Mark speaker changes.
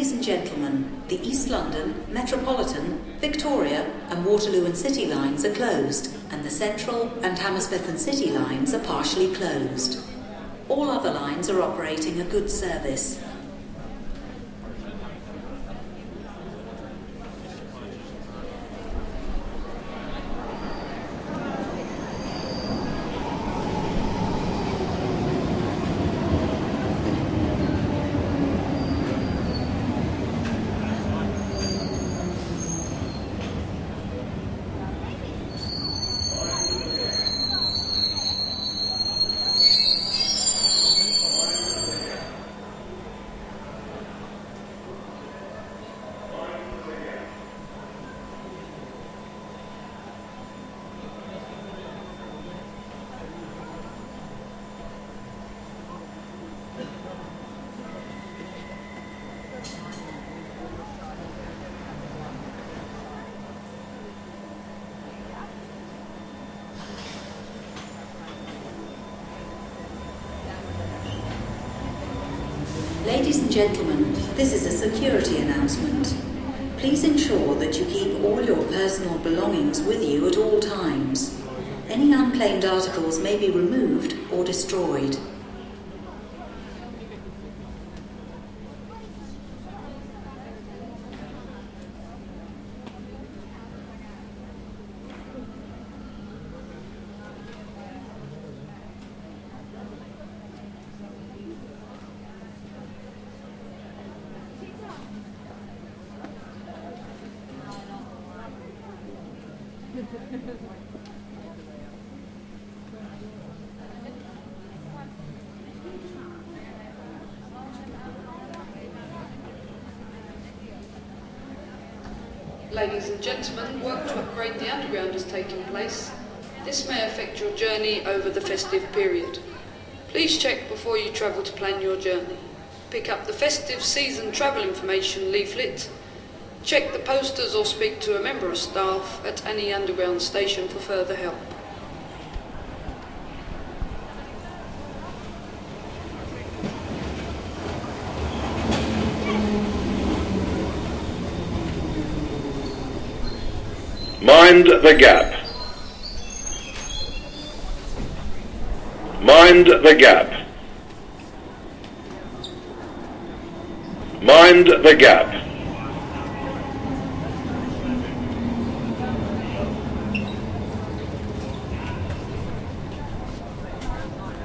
Speaker 1: Ladies and gentlemen, the East London, Metropolitan, Victoria and Waterloo and City lines are closed, and the Central and Hammersmith and City lines are partially closed. All other lines are operating a good service. Ladies and gentlemen, this is a security announcement. Please ensure that you keep all your personal belongings with you at all times. Any unclaimed articles may be removed or destroyed.
Speaker 2: Ladies and gentlemen, work to upgrade the Underground is taking place. This may affect your journey over the festive period. Please check before you travel to plan your journey. Pick up the festive season travel information leaflet. Check the posters or speak to a member of staff at any Underground station for further help.
Speaker 3: Mind the gap. Mind the gap. Mind the gap.